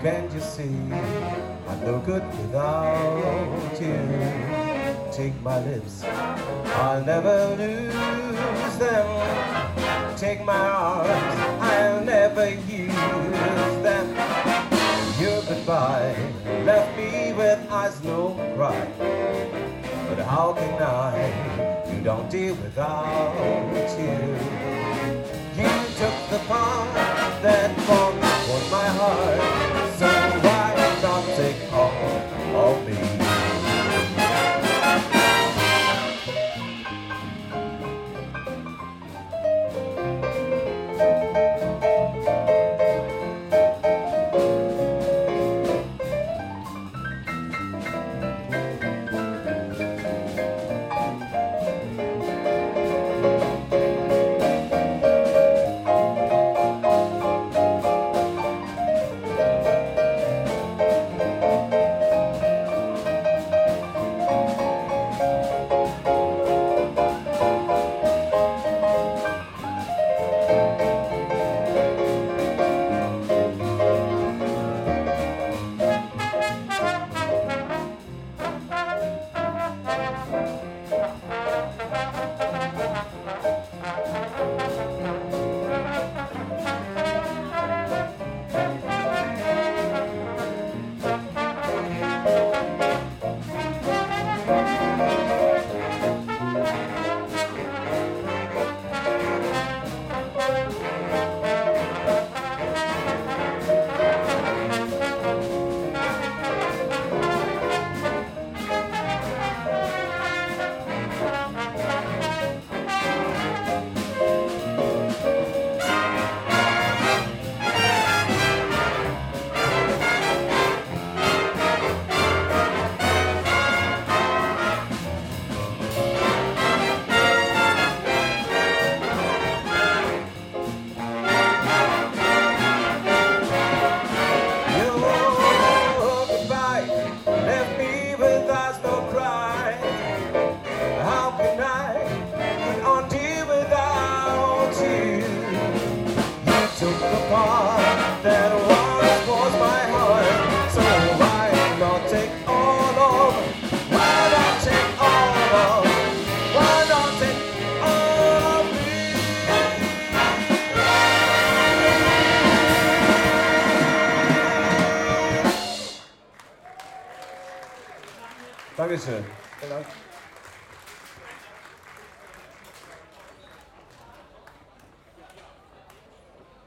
Can't you see I'm no good without you? Take my lips, I'll never lose them. Take my arms, I'll never use them. Your goodbye left me with eyes no cry. But how can I do not deal without you? You took the part that was my heart, so why not take all of me? That once was my heart, so why not take all of? Why not take all of? Why not take all of me? Dankeschön. Vielen Dank.